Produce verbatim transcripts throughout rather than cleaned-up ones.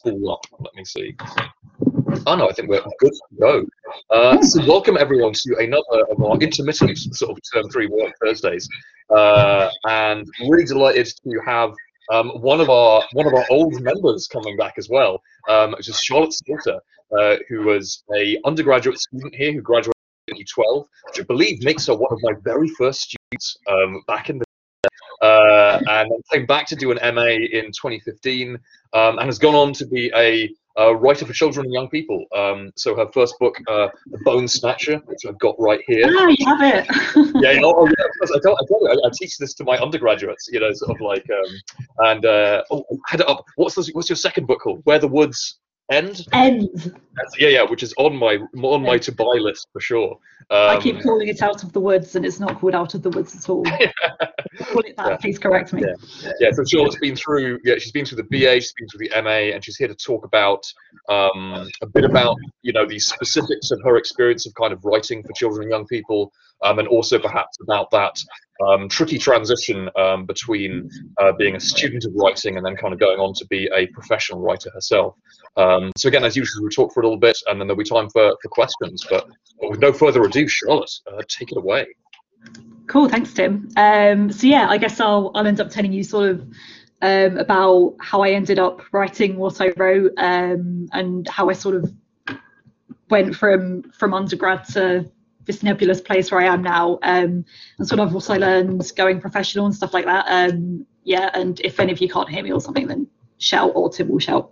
pull up. Let me see. Oh no, I think we're good to go. Uh, so welcome everyone to another of our intermittent sort of term three work Thursdays, uh, and really delighted to have um, one of our one of our old members coming back as well, um, which is Charlotte Slaughter, uh, who was a undergraduate student here who graduated in twenty twelve, which I believe makes her one of my very first students um, back in the uh, and then came back to do an M A in twenty fifteen, um, and has gone on to be a Uh, writer for children and young people. Um, so her first book, uh, The Bone Snatcher, which I've got right here. Ah, you have it. yeah, oh, oh, yeah, because I tell, I, tell you, I, I teach this to my undergraduates, you know, sort of like, um, and uh, oh, I had it up. What's this, what's your second book called? Where the Woods End? End. Yeah, yeah, which is on my on my to buy list for sure. Um, I keep calling it Out of the Woods, and it's not called Out of the Woods at all. Call it that, yeah. Please correct me. Yeah. yeah, so Charlotte's been through. Yeah, she's been through the B A, she's been through the M A, and she's here to talk about um, a bit about you know the specifics of her experience of kind of writing for children and young people, um, and also perhaps about that um, tricky transition um, between uh, being a student of writing and then kind of going on to be a professional writer herself. Um, so again, as usual, we'll talk for a little bit, and then there'll be time for, for questions. But, but with no further ado, Charlotte, uh, take it away. Cool, thanks, Tim. Um, so yeah, I guess I'll I'll end up telling you sort of um, about how I ended up writing what I wrote, um, and how I sort of went from from undergrad to this nebulous place where I am now, um, and sort of what I learned going professional and stuff like that. Um, yeah, and if any of you can't hear me or something, then shout, or Tim will shout.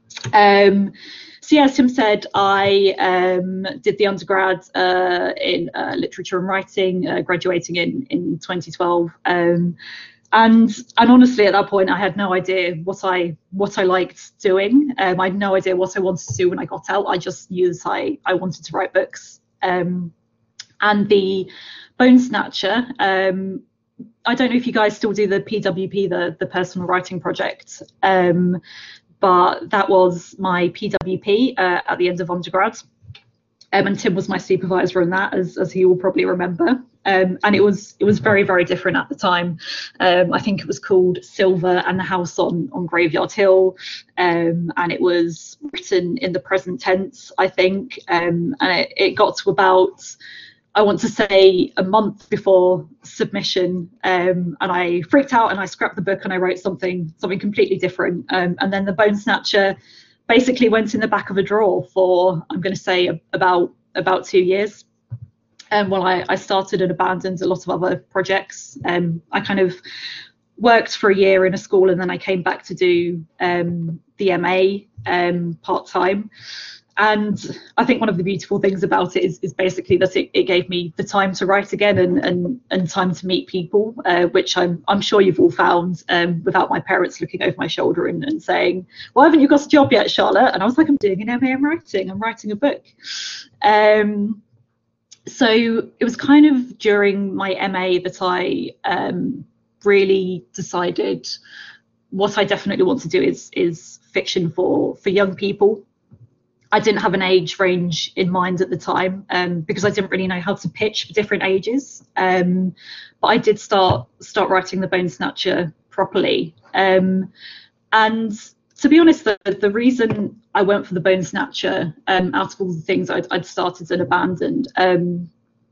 Um, so yeah, as Tim said, I um, did the undergrad uh, in uh, literature and writing, uh, graduating in, in twenty twelve. Um, and and honestly, at that point, I had no idea what I what I liked doing. Um, I had no idea what I wanted to do when I got out. I just knew that I, I wanted to write books. Um, and the Bone Snatcher, um, I don't know if you guys still do the P W P, the, the personal writing project. Um, But that was my P W P uh, at the end of undergrad, um, and Tim was my supervisor in that, as as he will probably remember. Um, and it was it was very very different at the time. Um, I think it was called Silver and the House on on Graveyard Hill, um, and it was written in the present tense, I think. Um, and it, it got to about, I want to say, a month before submission, um, and I freaked out and I scrapped the book and I wrote something something completely different. Um, and then the Bone Snatcher basically went in the back of a drawer for, I'm going to say, about about two years. And um, while I, I started and abandoned a lot of other projects, um, I kind of worked for a year in a school, and then I came back to do um, the M A um, part time. And I think one of the beautiful things about it is, is basically that it, it gave me the time to write again, and and, and time to meet people, uh, which I'm I'm sure you've all found, um, without my parents looking over my shoulder and, and saying, "Well, haven't you got a job yet, Charlotte?" And I was like, "I'm doing an M A in writing. I'm writing a book." Um, so it was kind of during my M A that I um, really decided what I definitely want to do is is fiction for for young people. I didn't have an age range in mind at the time, um, because I didn't really know how to pitch for different ages. Um, but I did start start writing the Bone Snatcher properly. Um, and to be honest, the, the reason I went for the Bone Snatcher, um, out of all the things I'd, I'd started and abandoned, um,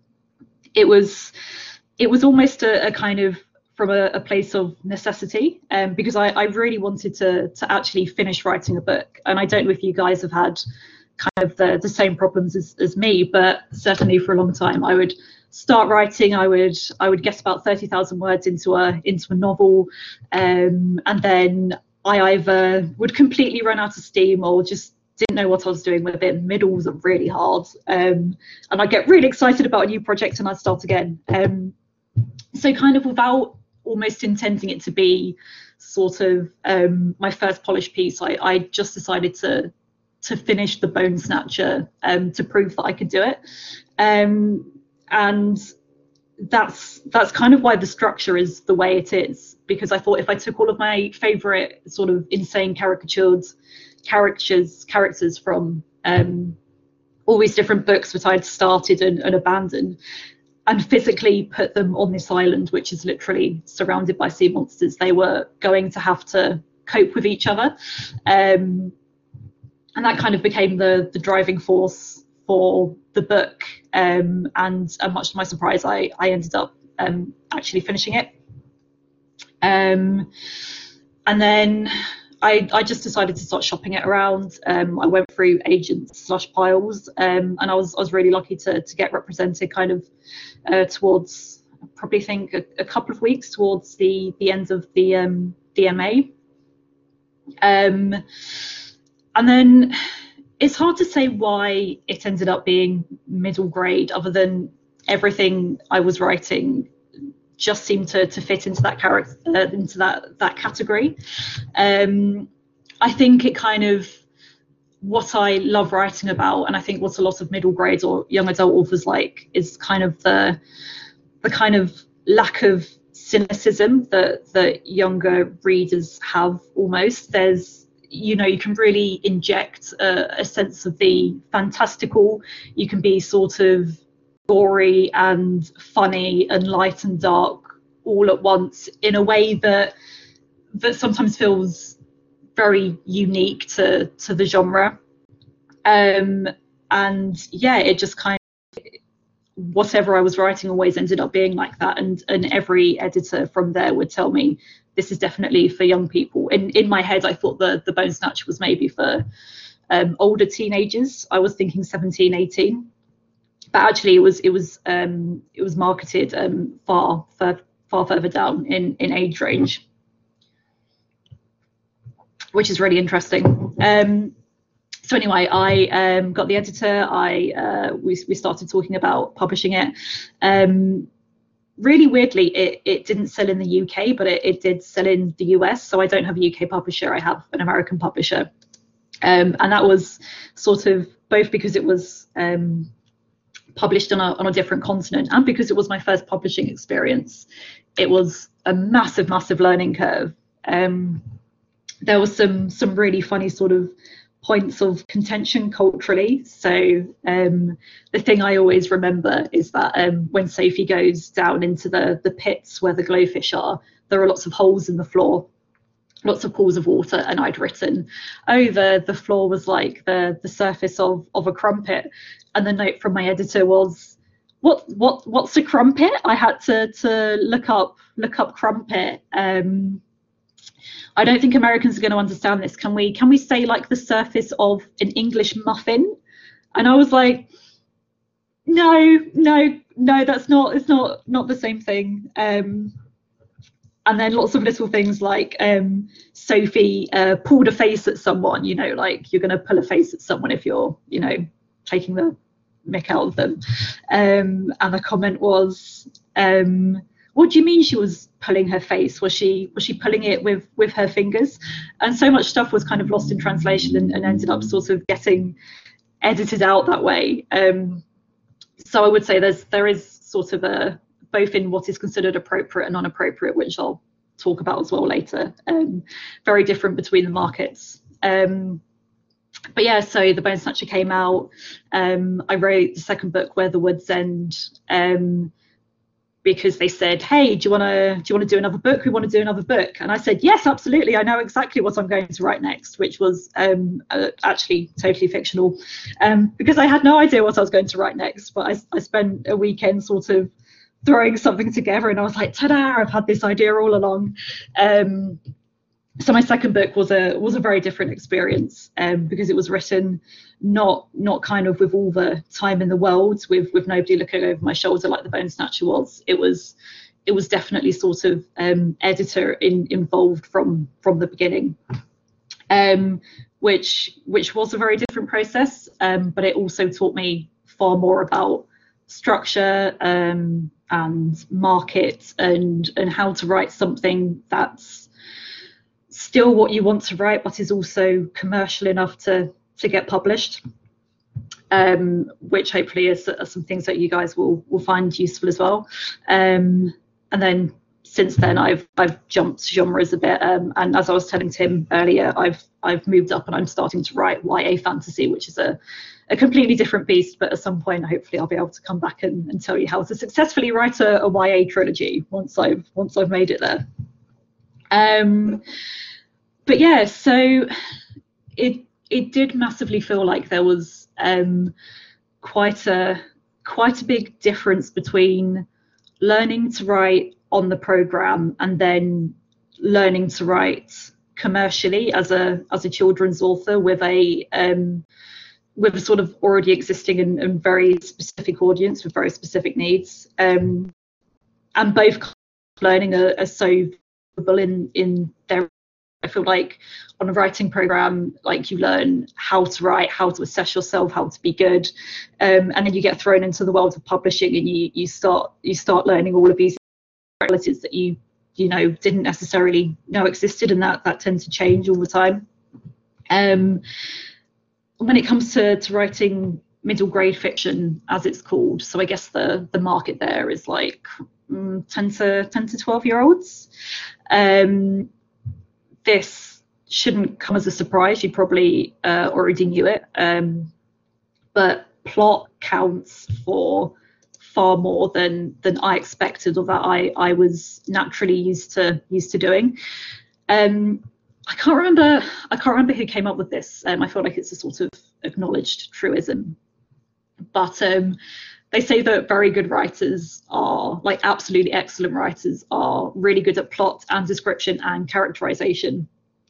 it was it was almost a, a kind of from a, a place of necessity, um, because I, I really wanted to to actually finish writing a book. And I don't know if you guys have had kind of the, the same problems as, as me, but certainly for a long time I would start writing, I would I would get about thirty thousand words into a into a novel, um, and then I either would completely run out of steam or just didn't know what I was doing with it. Middles are really hard, um, and I'd get really excited about a new project and I'd start again. Um, so kind of without almost intending it to be sort of um, my first polished piece, I, I just decided to to finish the Bone Snatcher, um, to prove that I could do it. Um, and that's that's kind of why the structure is the way it is, because I thought if I took all of my favourite sort of insane caricatured characters characters from um, all these different books that I'd started and, and abandoned, and physically put them on this island, which is literally surrounded by sea monsters, they were going to have to cope with each other. Um, and that kind of became the the driving force for the book. Um, and uh, much to my surprise, I I ended up um, actually finishing it. Um, and then I, I just decided to start shopping it around. Um, I went through agents slash piles, um, and I was I was really lucky to to get represented kind of uh, towards, I probably think a, a couple of weeks towards the the end of the um, D M A. Um, and then it's hard to say why it ended up being middle grade, other than everything I was writing just seemed to, to fit into that character, uh, into that that category. Um, I think it kind of, what I love writing about, and I think what a lot of middle grade or young adult authors like, is kind of the the kind of lack of cynicism that that younger readers have. Almost, there's, you know, you can really inject a, a sense of the fantastical. You can be sort of gory and funny and light and dark all at once in a way that that sometimes feels very unique to to the genre. Um, and yeah, it just kind of, whatever I was writing always ended up being like that. And and every editor from there would tell me, this is definitely for young people. In in my head, I thought the the Bone Snatcher was maybe for um, older teenagers. I was thinking seventeen, eighteen. But actually, it was it was um, it was marketed um, far far far further down in in age range, which is really interesting. Um, so anyway, I um, got the editor. I uh, we we started talking about publishing it. Um, really weirdly, it it didn't sell in the U K, but it, it did sell in the U S. So I don't have a U K publisher. I have an American publisher, um, and that was sort of both because it was Um, published on a, on a different continent, and because it was my first publishing experience. It was a massive massive learning curve. Um, there was some some really funny sort of points of contention culturally. So um, the thing I always remember is that um, when Sophie goes down into the the pits where the glowfish are, there are lots of holes in the floor, lots of pools of water, and I'd written, oh, the the floor was like the the surface of of a crumpet. And the note from my editor was, what what what's a crumpet? I had to to look up look up crumpet. um I don't think Americans are going to understand this. Can we can we say like the surface of an English muffin? And I was like, no no no that's not, it's not not the same thing. Um and then lots of little things like um, Sophie uh, pulled a face at someone, you know, like you're going to pull a face at someone if you're, you know, taking the mick out of them. Um, and the comment was, um, what do you mean she was pulling her face? Was she was she pulling it with, with her fingers? And so much stuff was kind of lost in translation and, and ended up sort of getting edited out that way. Um, so I would say there's there is sort of a, both in what is considered appropriate and non-appropriate, which I'll talk about as well later, um, very different between the markets. Um, but yeah, so the Bone Snatcher came out. Um, I wrote the second book, Where the Woods End, um, because they said, hey, do you want to do you want to do another book? We want to do another book. And I said, yes, absolutely. I know exactly what I'm going to write next, which was um, uh, actually totally fictional, um, because I had no idea what I was going to write next. But I, I spent a weekend sort of throwing something together, and I was like, ta-da, I've had this idea all along. Um, so my second book was a was a very different experience, um, because it was written not not kind of with all the time in the world, with with nobody looking over my shoulder like the Bone Snatcher was. It was it was definitely sort of um, editor in, involved from from the beginning, um, which which was a very different process, um, but it also taught me far more about structure um, and market and and how to write something that's still what you want to write, but is also commercial enough to to get published, um, which hopefully is, are some things that you guys will will find useful as well. Um, and then since then, I've I've jumped genres a bit, um, and as I was telling Tim earlier, I've I've moved up and I'm starting to write Y A fantasy, which is a a completely different beast. But at some point, hopefully, I'll be able to come back and, and tell you how to successfully write a, a Y A trilogy once I've once I've made it there. Um, but yeah, so it it did massively feel like there was um, quite a quite a big difference between learning to write on the program and then learning to write commercially as a as a children's author with a um, with a sort of already existing and, and very specific audience with very specific needs. Um, and both learning are, are so valuable in in their. I feel like on a writing program, like you learn how to write, how to assess yourself, how to be good, um, and then you get thrown into the world of publishing, and you you start you start learning all of these qualities that you you know didn't necessarily know existed, and that that tends to change all the time. Um, when it comes to, to writing middle grade fiction, as it's called, so I guess the the market there is like mm, ten to twelve year olds. Um, this shouldn't come as a surprise. You probably uh, already knew it, um, but plot counts for far more than than I expected, or that I I was naturally used to used to doing. Um, I can't remember. I can't remember who came up with this. Um, I feel like it's a sort of acknowledged truism, but um, they say that very good writers are, like absolutely excellent writers, are really good at plot and description and characterization.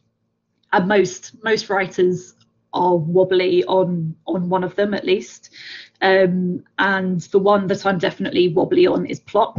And most most writers are wobbly on on one of them at least. Um, and the one that I'm definitely wobbly on is plot.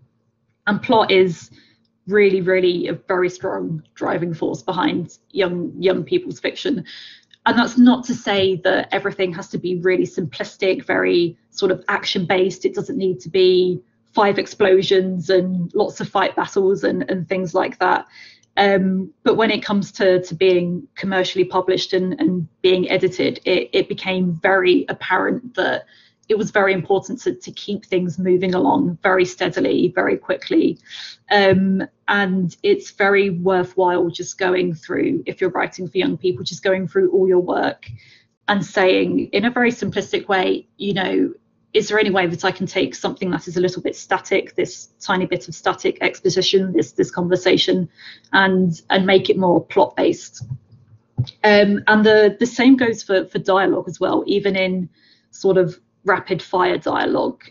And plot is really, really a very strong driving force behind young young people's fiction. And that's not to say that everything has to be really simplistic, very sort of action-based. It doesn't need to be five explosions and lots of fight battles and, and things like that. Um, but when it comes to, to being commercially published and, and being edited, it, it became very apparent that it was very important to, to keep things moving along very steadily, very quickly. Um, and it's very worthwhile just going through, if you're writing for young people, just going through all your work and saying in a very simplistic way, you know, is there any way that I can take something that is a little bit static, this tiny bit of static exposition, this this conversation, and and make it more plot based. Um, and the the same goes for for dialogue as well. Even in sort of rapid fire dialogue,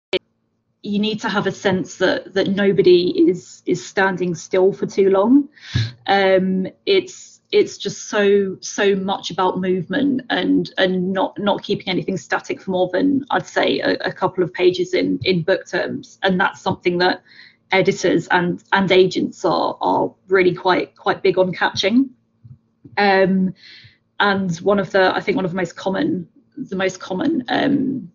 you need to have a sense that that nobody is is standing still for too long. Um, it's it's just so so much about movement and and not not keeping anything static for more than I'd say a, a couple of pages in in book terms, and that's something that editors and and agents are are really quite quite big on catching. Um, and one of the I think one of the most common the most common um,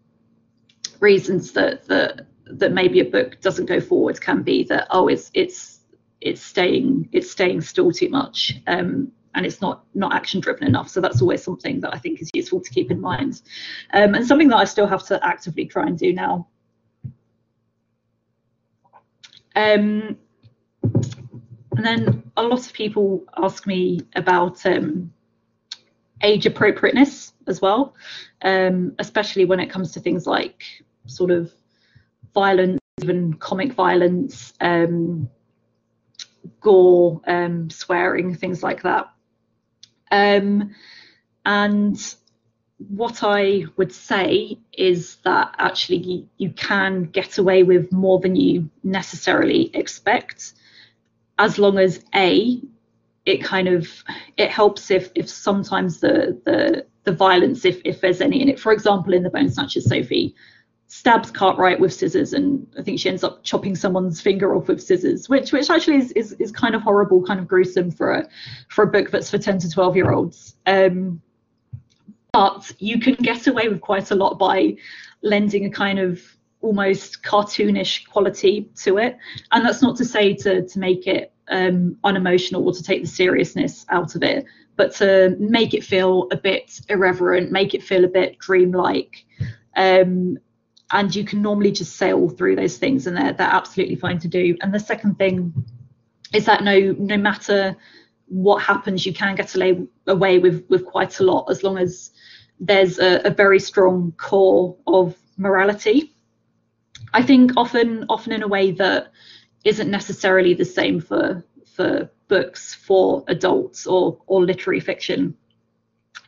reasons that that that maybe a book doesn't go forward can be that oh it's it's it's staying it's staying still too much, um, and it's not not action driven enough. So that's always something that I think is useful to keep in mind, um, and something that I still have to actively try and do now. Um, and then a lot of people ask me about um, age appropriateness as well, um, especially when it comes to things like sort of violence, even comic violence, um, gore, um, swearing, things like that. Um, and what I would say is that actually you, you can get away with more than you necessarily expect, as long as A, it kind of it helps if if sometimes the the the violence, if if there's any in it. For example, in the Bone Snatchers, Sophie stabs Cartwright with scissors, and I think she ends up chopping someone's finger off with scissors, which which actually is is, is kind of horrible, kind of gruesome for a for a book that's for ten to twelve year olds. Um, but you can get away with quite a lot by lending a kind of almost cartoonish quality to it, and that's not to say to to make it um, unemotional or to take the seriousness out of it, but to make it feel a bit irreverent, make it feel a bit dreamlike. Um, and you can normally just sail through those things, and they're, they're absolutely fine to do. And the second thing is that no no matter what happens, you can get away, away with, with quite a lot, as long as there's a, a very strong core of morality. I think often often in a way that isn't necessarily the same for for books for adults or or literary fiction.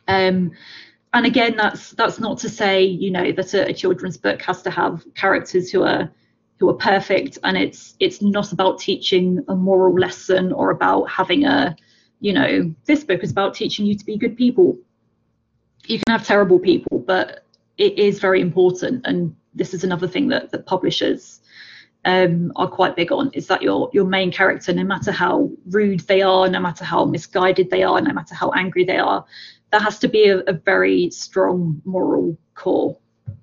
Um, and again, that's that's not to say, you know, that a, a children's book has to have characters who are who are perfect, and it's it's not about teaching a moral lesson or about having a, you know, this book is about teaching you to be good people. You can have terrible people, but it is very important, and this is another thing that that publishers um, are quite big on, is that your your main character, no matter how rude they are, no matter how misguided they are, no matter how angry they are, there has to be a, a very strong moral core.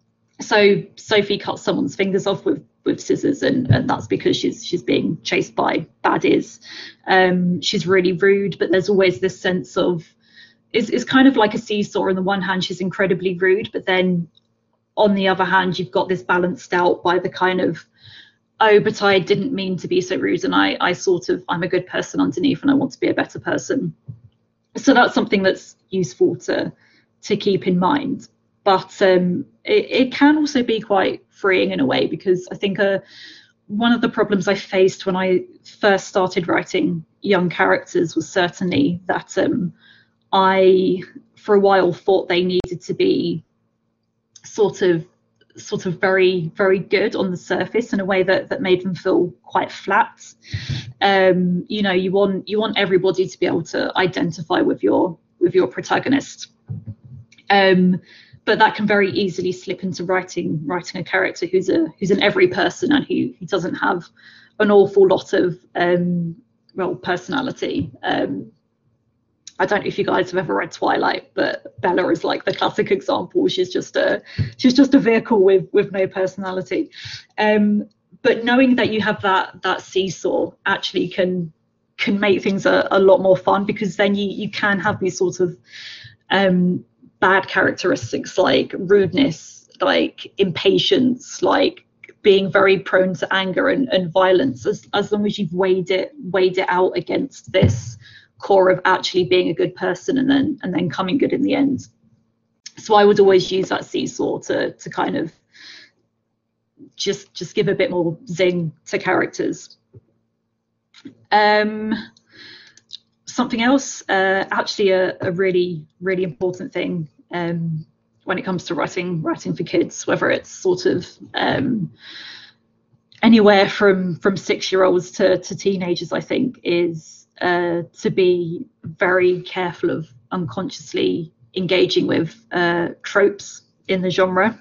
So Sophie cuts someone's fingers off with with scissors, and, and that's because she's she's being chased by baddies. Um, she's really rude, but there's always this sense of, it's, it's kind of like a seesaw. On the one hand, she's incredibly rude, but then on the other hand, you've got this balanced out by the kind of, oh, but I didn't mean to be so rude, and I, I sort of, I'm a good person underneath, and I want to be a better person. So that's something that's useful to to keep in mind. But um, it, it can also be quite freeing in a way, because I think uh, one of the problems I faced when I first started writing young characters was certainly that um, I, for a while, thought they needed to be sort of sort of very, very good on the surface in a way that, that made them feel quite flat. Um, you know, you want you want everybody to be able to identify with your with your protagonist. Um, but that can very easily slip into writing writing a character who's a who's an every person, and who, who doesn't have an awful lot of um, well personality. Um, I don't know if you guys have ever read Twilight, but Bella is like the classic example. She's just a she's just a vehicle with with no personality. Um, but knowing that you have that that seesaw actually can can make things a, a lot more fun, because then you you can have these sort of um, bad characteristics like rudeness, like impatience, like being very prone to anger and, and violence, as, as long as you've weighed it weighed it out against this core of actually being a good person and then and then coming good in the end. So I would always use that seesaw to to kind of just just give a bit more zing to characters. Um, something else, uh, actually a, a really really important thing um, when it comes to writing writing for kids, whether it's sort of um, anywhere from from six-year-olds to, to teenagers, I think, is uh, to be very careful of unconsciously engaging with uh, tropes in the genre.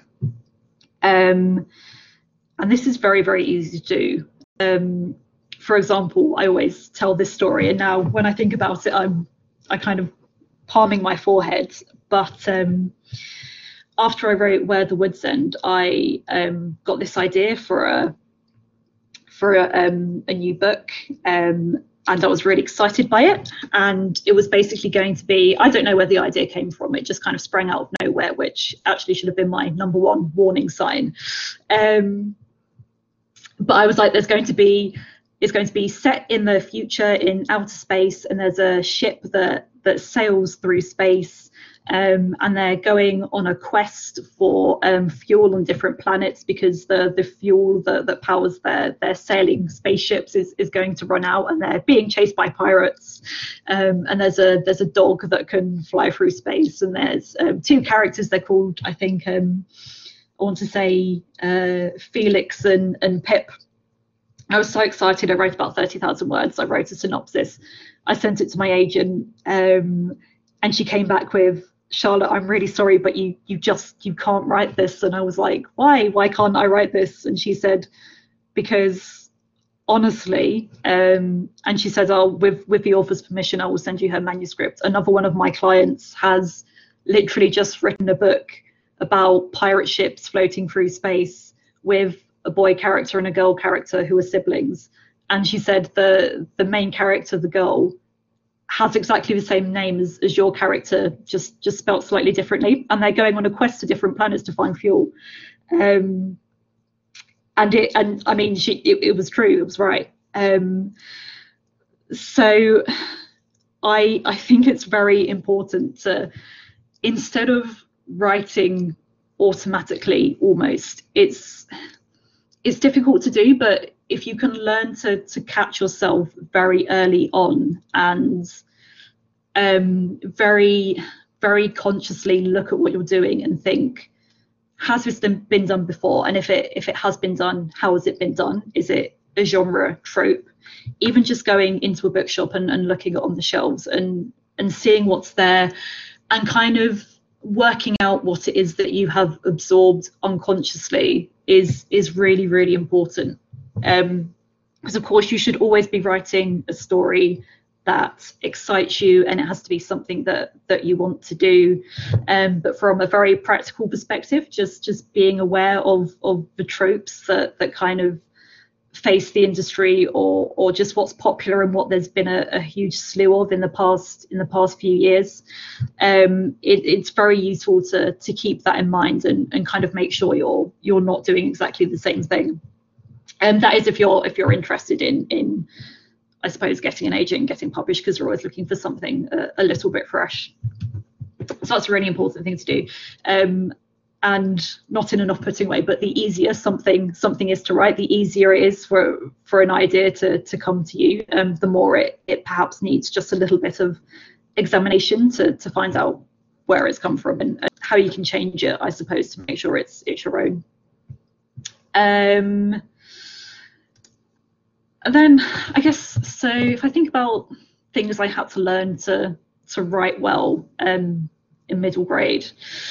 Um, and this is very, very easy to do. Um, for example, I always tell this story, and now when I think about it, I'm I kind of palming my forehead. But um, after I wrote Where the Woods End, I um, got this idea for a for a, um, a new book, um, and I was really excited by it. And it was basically going to be, I don't know where the idea came from, it just kind of sprang out of nowhere, which actually should have been my number one warning sign. Um, but I was like, there's going to be, it's going to be set in the future in outer space, and there's a ship that that sails through space, um, and they're going on a quest for um, fuel on different planets, because the the fuel that, that powers their their sailing spaceships is is going to run out, and they're being chased by pirates. Um, and there's a there's a dog that can fly through space, and there's um, two characters. They're called, I think, um, I want to say uh, Felix and and Pip. I was so excited. I wrote about thirty thousand words. I wrote a synopsis. I sent it to my agent, um, and she came back with, Charlotte, I'm really sorry, but you you just you can't write this. And I was like, why? Why can't I write this? And she said, because honestly, um, and she said, oh, with with the author's permission, I will send you her manuscript. Another one of my clients has literally just written a book about pirate ships floating through space with a boy character and a girl character who are siblings. And she said the the main character, the girl, has exactly the same name as, as your character, just just spelt slightly differently, and they're going on a quest to different planets to find fuel. Um, and it and I mean, she it, it was true, it was right. Um, so I I think it's very important to, instead of writing automatically, almost, it's it's difficult to do, but if you can learn to to catch yourself very early on, and um, very very consciously look at what you're doing and think, has this been done before? And if it if it has been done, how has it been done? Is it a genre trope? Even just going into a bookshop and, and looking on the shelves and and seeing what's there and kind of working out what it is that you have absorbed unconsciously is is really, really important. Um, because of course you should always be writing a story that excites you, and it has to be something that that you want to do. Um, but from a very practical perspective, just just being aware of of the tropes that that kind of face the industry, or or just what's popular and what there's been a, a huge slew of in the past in the past few years. Um, it, it's very useful to to keep that in mind and, and kind of make sure you're you're not doing exactly the same thing. And that is if you're if you're interested in in I suppose getting an agent and getting published, because you're always looking for something a, a little bit fresh. So that's a really important thing to do. Um, and not in an off-putting way, but the easier something something is to write, the easier it is for for an idea to to come to you. Um, the more it it perhaps needs just a little bit of examination to to find out where it's come from and, and how you can change it, I suppose, to make sure it's it's your own. Um, and then I guess, so if I think about things I had to learn to to write well um, in middle grade.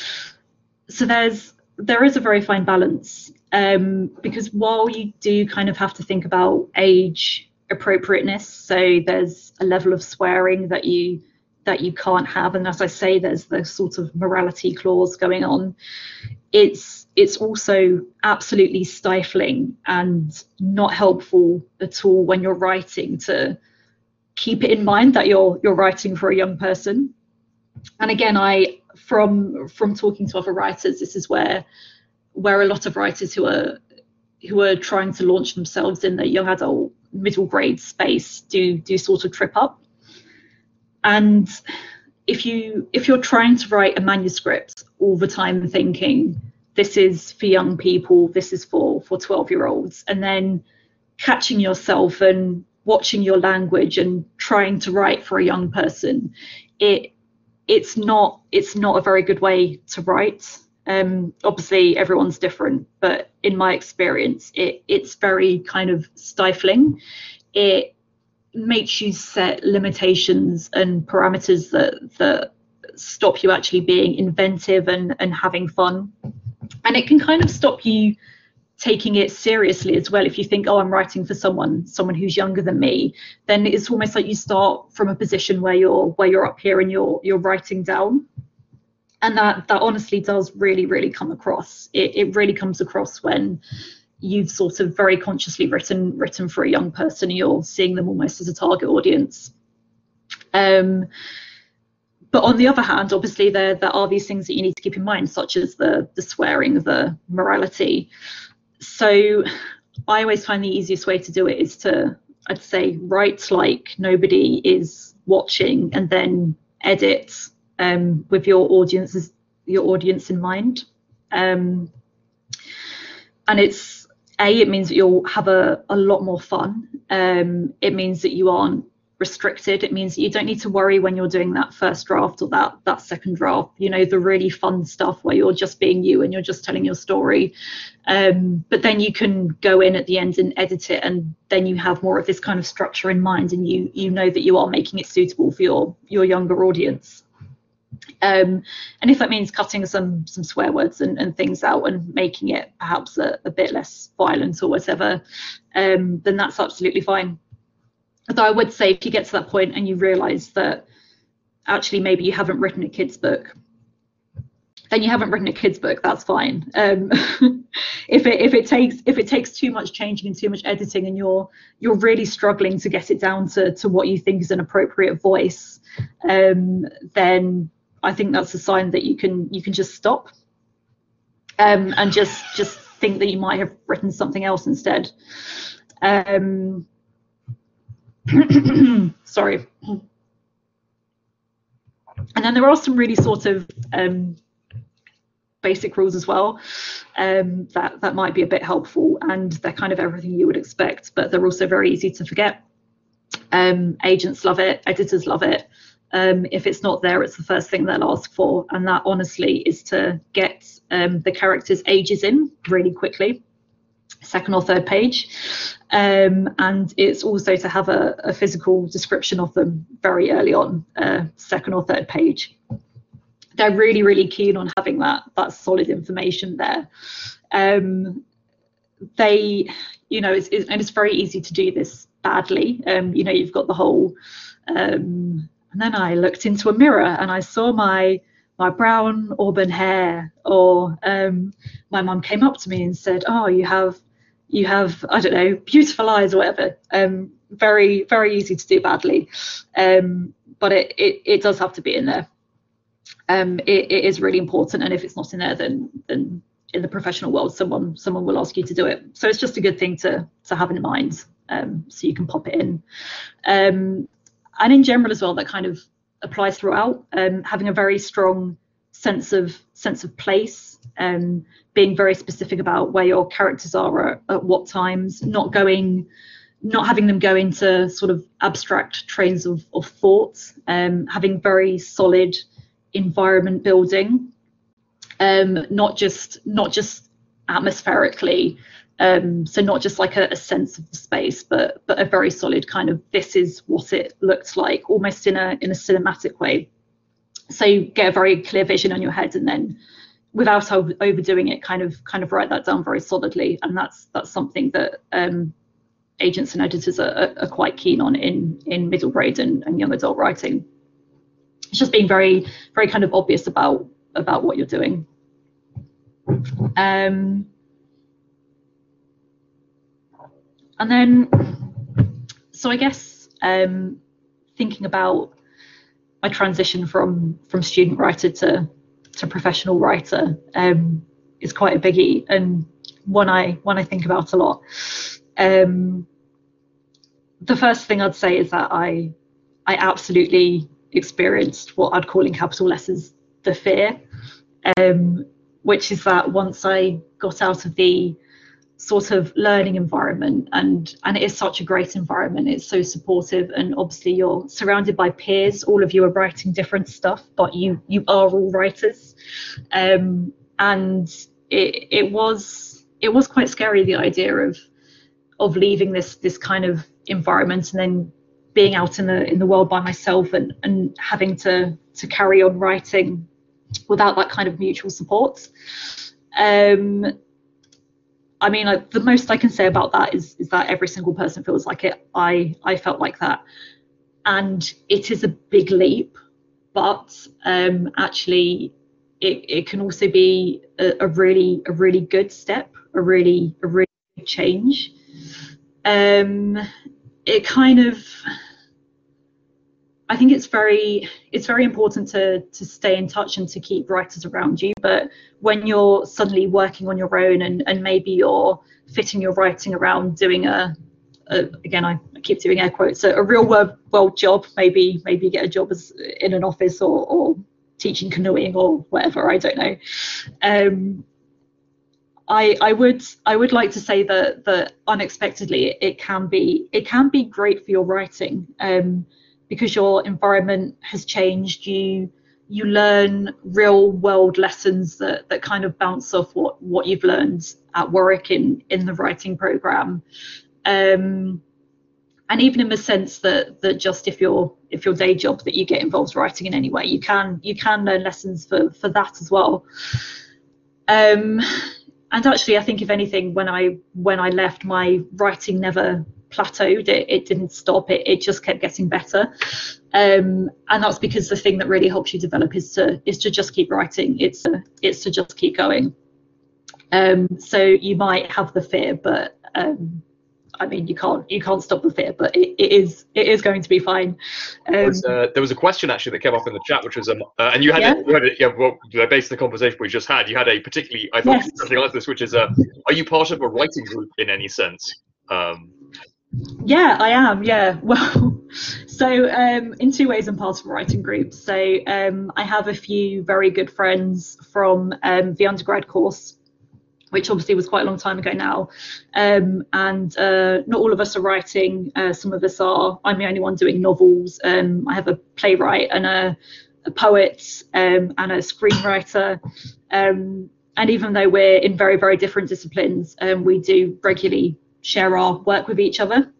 So there's there is a very fine balance, um, because while you do kind of have to think about age appropriateness, so there's a level of swearing that you that you can't have, and as I say, there's the sort of morality clause going on. It's it's also absolutely stifling and not helpful at all when you're writing to keep it in mind that you're you're writing for a young person. And again, I from from talking to other writers, this is where where a lot of writers who are who are trying to launch themselves in the young adult middle grade space do do sort of trip up. And if you if you're trying to write a manuscript all the time thinking this is for young people, this is for for twelve year olds, and then catching yourself and watching your language and trying to write for a young person, it it's not it's not a very good way to write. Um, obviously everyone's different, but in my experience, it it's very kind of stifling. It makes you set limitations and parameters that that stop you actually being inventive and and having fun, and it can kind of stop you taking it seriously as well. If you think, oh, I'm writing for someone someone who's younger than me, then it's almost like you start from a position where you're where you're up here and you're you're writing down, and that that honestly does really really come across. It, it really comes across when you've sort of very consciously written written for a young person and you're seeing them almost as a target audience. Um, but on the other hand, obviously there there are these things that you need to keep in mind, such as the the swearing, the morality. So I always find the easiest way to do it is to, I'd say, write like nobody is watching, and then edit um, with your audiences your audience in mind. Um, and it's A, it means that you'll have a, a lot more fun. Um, it means that you aren't restricted. It means that you don't need to worry when you're doing that first draft or that that second draft, you know, the really fun stuff where you're just being you and you're just telling your story. Um, but then you can go in at the end and edit it, and then you have more of this kind of structure in mind, and you you know that you are making it suitable for your your younger audience. Um, and if that means cutting some some swear words and, and things out and making it perhaps a, a bit less violent or whatever, um, then that's absolutely fine. Although I would say if you get to that point and you realise that actually maybe you haven't written a kid's book, then you haven't written a kid's book. That's fine. Um, if it if it takes if it takes too much changing and too much editing, and you're you're really struggling to get it down to to what you think is an appropriate voice, um, then I think that's a sign that you can you can just stop um, and just just think that you might have written something else instead. Um, sorry. And then there are some really sort of um, basic rules as well um, that that might be a bit helpful, and they're kind of everything you would expect, but they're also very easy to forget. Um, agents love it, editors love it, Um, if it's not there, it's the first thing they'll ask for, and that honestly is to get um, the characters' ages in really quickly, second or third page, um, and it's also to have a, a physical description of them very early on, uh, second or third page. They're really, really keen on having that that solid information there. Um, they, you know, it's, it's, and it's very easy to do this badly. Um, you know, you've got the whole. Um, And then I looked into a mirror and I saw my my brown auburn hair, or um, my mum came up to me and said, "Oh, you have you have I don't know, beautiful eyes," or whatever. Um, very very easy to do badly, um, but it, it it does have to be in there. Um, it, it is really important, and if it's not in there, then then in the professional world, someone someone will ask you to do it. So it's just a good thing to to have in mind, um, so you can pop it in. Um, And in general as well, that kind of applies throughout. Um, having a very strong sense of sense of place, um, being very specific about where your characters are at, at what times, not going, not having them go into sort of abstract trains of, of thought, um, having very solid environment building, um, not just not just atmospherically. Um, so not just like a, a sense of the space, but but a very solid kind of, this is what it looks like, almost in a in a cinematic way. So you get a very clear vision in your head, and then without over, overdoing it, kind of kind of write that down very solidly. And that's that's something that um, agents and editors are, are quite keen on in in middle grade and, and young adult writing. It's just being very very kind of obvious about about what you're doing. Um, And then, so I guess um, thinking about my transition from from student writer to to professional writer um, is quite a biggie, and one I one I think about a lot. Um, the first thing I'd say is that I I absolutely experienced what I'd call in capital letters the fear, um, which is that once I got out of the sort of learning environment, and and it is such a great environment, it's so supportive, and obviously you're surrounded by peers, all of you are writing different stuff, but you you are all writers, um and it it was it was quite scary, the idea of of leaving this this kind of environment and then being out in the in the world by myself, and and having to to carry on writing without that kind of mutual support. um I mean, like, the most I can say about that is is that every single person feels like it. I I felt like that, and it is a big leap, but um, actually, it, it can also be a, a really a really good step, a really a really big change. Um, it kind of, I think it's very it's very important to to stay in touch and to keep writers around you. But when you're suddenly working on your own, and, and maybe you're fitting your writing around doing a, a again I, I keep doing air quotes, a, a real world, world job, maybe maybe you get a job as in an office, or, or teaching canoeing or whatever, I don't know. Um, I I would I would like to say that that unexpectedly it, it can be it can be great for your writing. Um, because your environment has changed, you you learn real world lessons that, that kind of bounce off what, what you've learned at Warwick in, in the writing programme. Um, and even in the sense that that just if your if your day job that you get involves writing in any way, you can you can learn lessons for, for that as well. Um, and actually, I think if anything, when I when I left, my writing never plateaued. It, it didn't stop. It it just kept getting better. Um, and that's because the thing that really helps you develop is to is to just keep writing. It's to, it's to just keep going. Um, so you might have the fear, but um, I mean, you can't you can't stop the fear, but it, it is it is going to be fine. Um, there, was, uh, there was a question actually that came up in the chat, which was um, uh, and you had, yeah. it, you had it, yeah, well, based on the conversation we just had, you had a particularly, I thought, yes. something like this, which is, uh, are you part of a writing group in any sense? Um, Yeah, I am. Yeah. Well, so um, in two ways, I'm part of a writing group. So um, I have a few very good friends from um, the undergrad course which obviously was quite a long time ago now. Um, and uh, not all of us are writing. Uh, some of us are. I'm the only one doing novels. Um, I have a playwright and a, a poet um, and a screenwriter. Um, and even though we're in very, very different disciplines, um, we do regularly share our work with each other.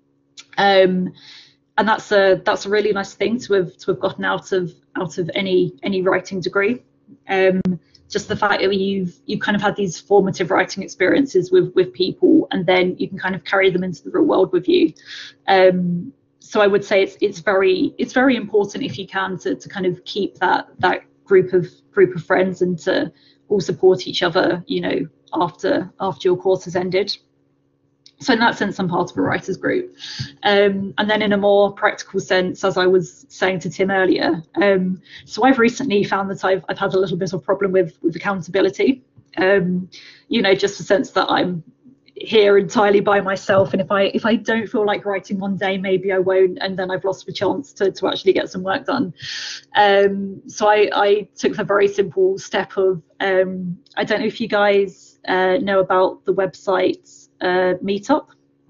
Um, and that's a that's a really nice thing to have to have gotten out of out of any any writing degree. Um, just the fact that you've you kind of had these formative writing experiences with with people, and then you can kind of carry them into the real world with you. Um, so I would say it's it's very it's very important, if you can, to to kind of keep that that group of group of friends and to all support each other, you know, after after your course has ended. So in that sense, I'm part of a writers group. Um, and then in a more practical sense, as I was saying to Tim earlier, um, so I've recently found that I've, I've had a little bit of problem with, with accountability, um, you know, just the sense that I'm here entirely by myself. And if I if I don't feel like writing one day, maybe I won't. And then I've lost the chance to, to actually get some work done. Um, so I, I took the very simple step of, um, I don't know if you guys uh, know about the website Uh, Meetup,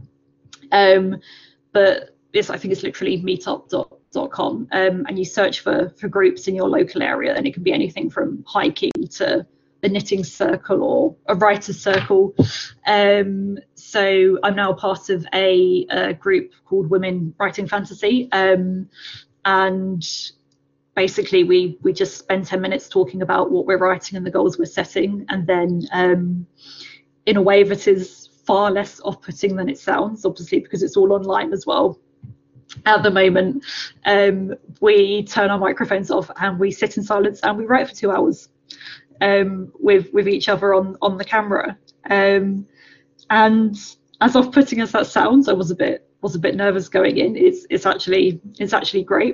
um, but this I think it's literally meetup dot com, um, and you search for for groups in your local area, and it can be anything from hiking to a knitting circle or a writer's circle. Um, so I'm now part of a, a group called Women Writing Fantasy, um, and basically we we just spend ten minutes talking about what we're writing and the goals we're setting, and then um, in a way that is far less off-putting than it sounds, obviously, because it's all online as well at the moment. Um, we turn our microphones off and we sit in silence and we write for two hours um, with with each other on on the camera. Um, and as off-putting as that sounds, I was a bit was a bit nervous going in. It's it's actually it's actually great.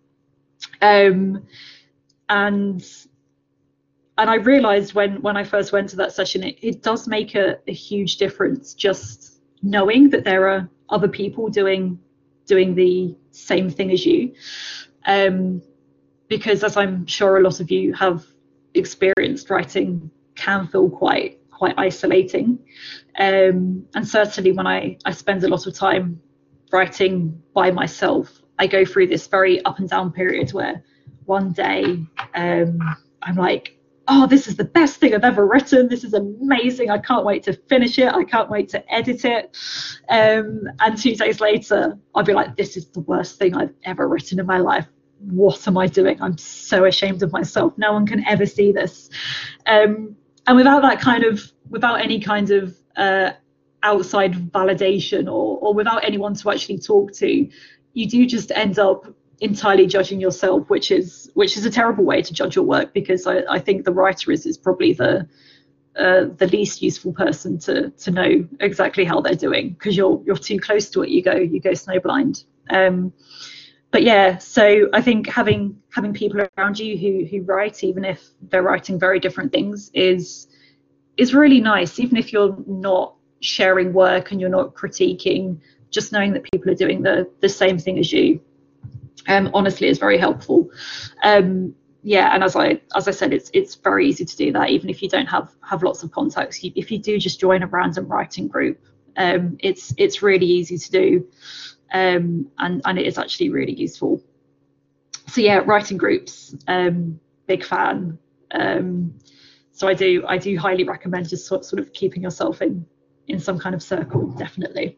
Um, and And I realized when, when I first went to that session, it, it does make a, a huge difference just knowing that there are other people doing doing the same thing as you. Um, because as I'm sure a lot of you have experienced, writing can feel quite quite isolating. Um, and certainly when I, I spend a lot of time writing by myself, I go through this very up and down period where one day um, I'm like, oh, this is the best thing I've ever written. This is amazing. I can't wait to finish it. I can't wait to edit it. Um, and two days later, I'll be like, this is the worst thing I've ever written in my life. What am I doing? I'm so ashamed of myself. No one can ever see this. Um, and without that kind of, without any kind of uh, outside validation or, or without anyone to actually talk to, you do just end up entirely judging yourself, which is which is a terrible way to judge your work, because I, I think the writer is is probably the uh, the least useful person to to know exactly how they're doing, because you're you're too close to it. You go you go snowblind. Um, but yeah, so I think having having people around you who who write, even if they're writing very different things, is is really nice. Even if you're not sharing work and you're not critiquing, just knowing that people are doing the the same thing as you. Um, honestly, is very helpful. Um, yeah, and as I as I said, it's it's very easy to do that, even if you don't have have lots of contacts. You, if you do just join a random writing group, um, it's it's really easy to do, um, and and it is actually really useful. So yeah, writing groups, um, big fan. Um, so I do I do highly recommend just sort sort of keeping yourself in in some kind of circle, definitely.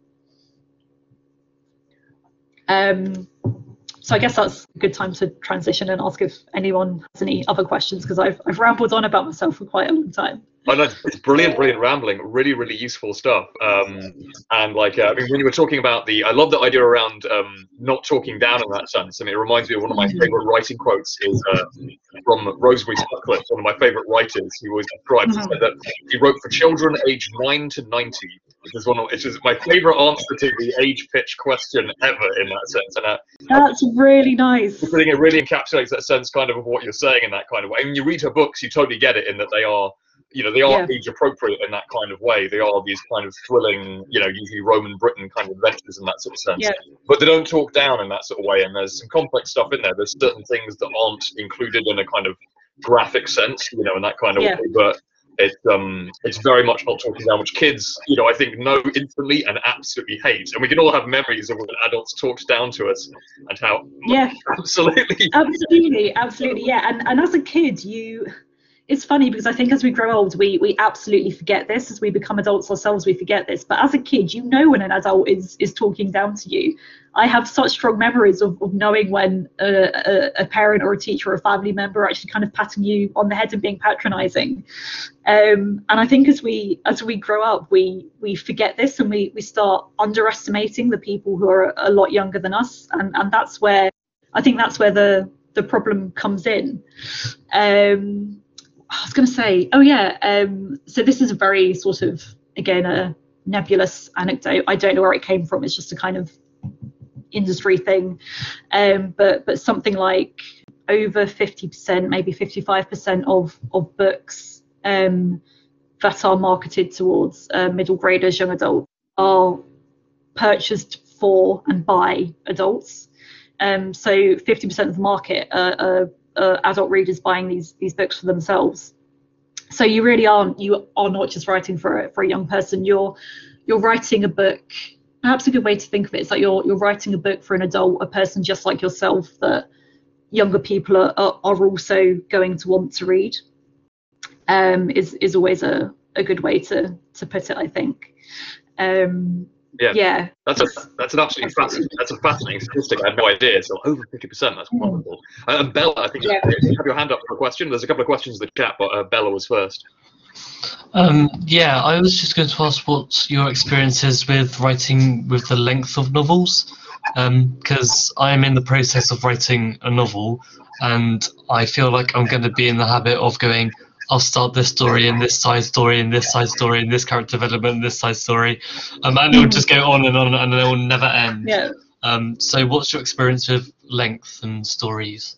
Um, So I guess that's a good time to transition and ask if anyone has any other questions, because I've, I've rambled on about myself for quite a long time. Oh, no, it's brilliant, brilliant rambling. Really, really useful stuff. Um, and like, uh, I mean, when you were talking about the, I love the idea around um, not talking down in that sense. I mean, it reminds me of one of my favorite writing quotes is uh, from Rosemary Sutcliffe, one of my favorite writers, who always describes mm-hmm. said that he wrote for children aged nine to ninety. Which is one of, it's just my favorite answer to the age pitch question ever in that sense. And uh, that's really nice. I think it really encapsulates that sense kind of of what you're saying in that kind of way. I mean, you read her books, you totally get it in that they are, you know, they are yeah. age appropriate in that kind of way. They are these kind of thrilling, you know, usually Roman Britain kind of adventures in that sort of sense. Yeah. But they don't talk down in that sort of way. And there's some complex stuff in there. There's certain things that aren't included in a kind of graphic sense, you know, in that kind of yeah. way. But It's um, it's very much not talking down, which kids, you know, I think know instantly and absolutely hate. And we can all have memories of when adults talked down to us and how. Yeah, absolutely, absolutely, absolutely, yeah. And and as a kid, you. It's funny because I think as we grow old, we we absolutely forget this. As we become adults ourselves, we forget this. But as a kid, you know when an adult is is talking down to you. I have such strong memories of, of knowing when a, a, a parent or a teacher or a family member are actually kind of patting you on the head and being patronising. Um, and I think as we as we grow up, we we forget this and we we start underestimating the people who are a lot younger than us. And and that's where I think that's where the the problem comes in. Um, I was going to say, oh yeah, um, so this is a very sort of, again, a nebulous anecdote. I don't know where it came from. It's just a kind of industry thing. Um, but but something like over fifty percent, maybe fifty-five percent of, of books um, that are marketed towards uh, middle graders, young adults, are purchased for and by adults. Um, so fifty percent of the market are, are Uh, adult readers buying these these books for themselves. So you really aren't you are not just writing for a, for a young person. You're you're writing a book. Perhaps a good way to think of it is that you're you're writing a book for an adult, a person just like yourself that younger people are are, are also going to want to read. Um, is is always a, a good way to to put it, I think. Um, Yeah, yeah, that's a that's an absolutely fascinating that's a fascinating statistic. I had no idea. So over fifty percent, that's wonderful. Uh, and Bella, I think Yeah. you have your hand up for a question. There's a couple of questions in the chat, but uh, Bella was first. Um, yeah, I was just going to ask what your experience is with writing with the length of novels, because um, I am in the process of writing a novel, and I feel like I'm going to be in the habit of going, I'll start this story and this side story and this side story and this character development and this side story, um, and it will just go on and on and it will never end. Yeah. Um, so what's your experience with length and stories?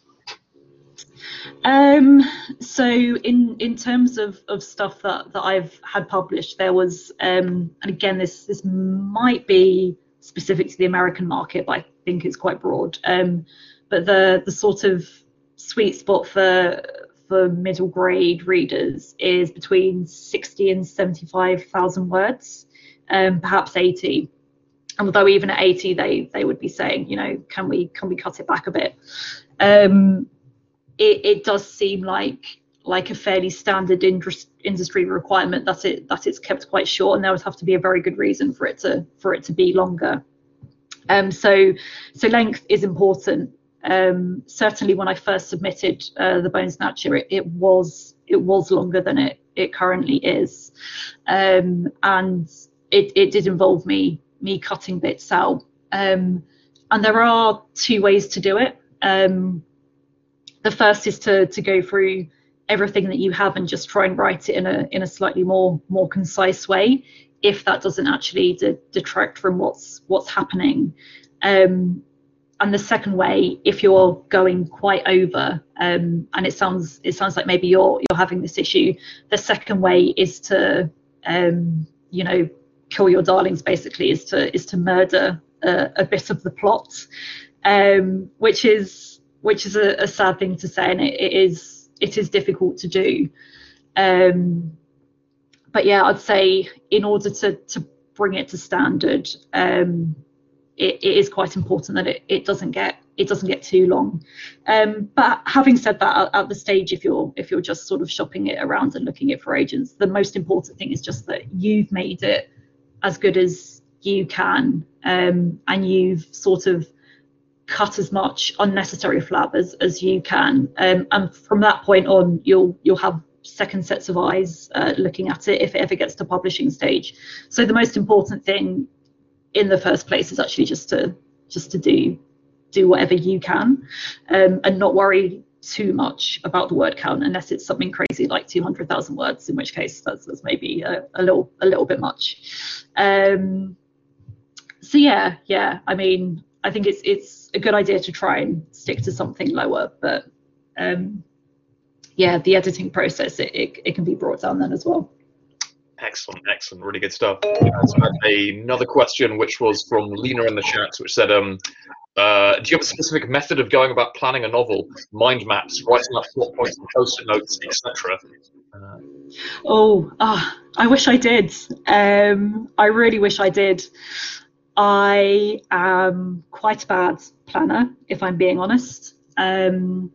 Um, so in in terms of, of stuff that, that I've had published, there was, um, and again, this this might be specific to the American market, but I think it's quite broad. Um, but the the sort of sweet spot for for middle grade readers is between sixty and seventy-five thousand words, um, perhaps eighty. And although even at eighty, they they would be saying, you know, can we can we cut it back a bit? Um, it, it does seem like like a fairly standard industry requirement that it that it's kept quite short, and there would have to be a very good reason for it to for it to be longer. Um, so so length is important. Um, certainly, when I first submitted uh, the Bone Snatcher, it, it was it was longer than it it currently is, um, and it it did involve me me cutting bits out. Um, and there are two ways to do it. Um, the first is to to go through everything that you have and just try and write it in a in a slightly more more concise way, if that doesn't actually de detract from what's what's happening. Um, and the second way, if you're going quite over, um, and it sounds it sounds like maybe you're you're having this issue, the second way is to um, you know, kill your darlings. Basically, is to is to murder a, a bit of the plot, um, which is which is a, a sad thing to say, and it, it is it is difficult to do. Um, but yeah, I'd say in order to to bring it to standard, um, it, it is quite important that it, it doesn't get it doesn't get too long. Um, but having said that, at, at the stage, if you're if you're just sort of shopping it around and looking at for agents, the most important thing is just that you've made it as good as you can, um, and you've sort of cut as much unnecessary flab as, as you can, um, and from that point on, you'll you'll have second sets of eyes uh, looking at it if it ever gets to publishing stage. So the most important thing in the first place is actually just to just to do do whatever you can, um, and not worry too much about the word count unless it's something crazy like two hundred thousand words, in which case that's, that's maybe a, a little a little bit much. Um, so yeah, yeah. I mean, I think it's it's a good idea to try and stick to something lower, but um, yeah, the editing process, it, it, it can be brought down then as well. Excellent, excellent, really good stuff. Uh, so I had another question, which was from Lena in the chat, which said, um, uh, do you have a specific method of going about planning a novel? Mind maps, writing out plot points and post-it notes, et cetera. Uh, Oh, ah, I wish I did. Um, I really wish I did. I am quite a bad planner, if I'm being honest. Um,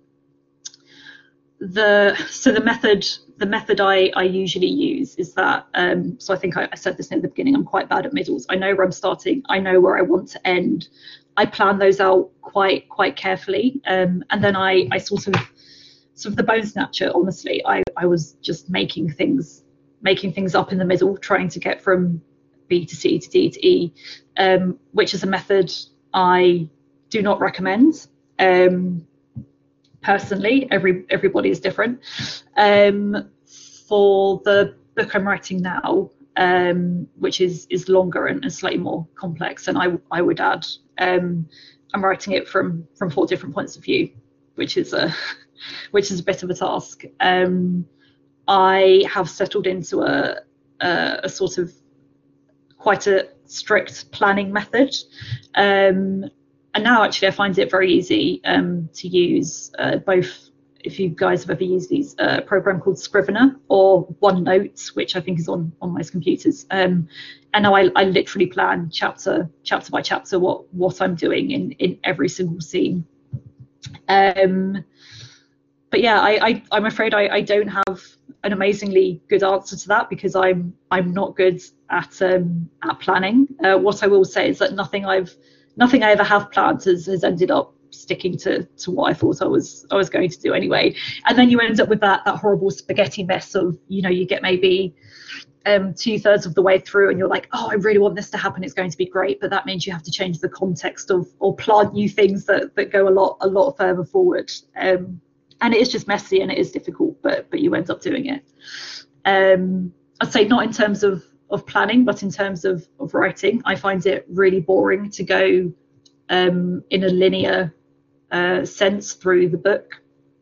the so the method the method I, I usually use is that um, so I think I, I said this at the beginning, I'm quite bad at middles. I know where I'm starting, I know where I want to end. I plan those out quite quite carefully, um, and then I, I sort of sort of the bone snatcher, honestly, I, I was just making things making things up in the middle, trying to get from B to C to D to E, um, which is a method I do not recommend. Um, personally, every everybody is different. Um, for the book I'm writing now, um, which is is longer and, and slightly more complex, and I I would add, um, I'm writing it from from four different points of view, which is a which is a bit of a task. Um, I have settled into a, a, a sort of quite a strict planning method. Um, and now actually I find it very easy um, to use uh, both, if you guys have ever used these, uh, a program called Scrivener or OneNote, which I think is on, on most computers. Um, and now I, I literally plan chapter chapter by chapter what, what I'm doing in, in every single scene. Um, but yeah, I, I, I'm afraid I, I don't have an amazingly good answer to that because I'm I'm not good at um, at planning. Uh, what I will say is that nothing I've nothing I ever have planned has, has ended up sticking to to what I thought I was I was going to do anyway. And then you end up with that that horrible spaghetti mess of, you know, you get maybe um, two thirds of the way through and you're like, oh, I really want this to happen. It's going to be great, but that means you have to change the context of or plant new things that that go a lot a lot further forward. Um, And it is just messy and it is difficult, but but you end up doing it. Um, I'd say not in terms of, of planning, but in terms of, of writing. I find it really boring to go um, in a linear uh, sense through the book.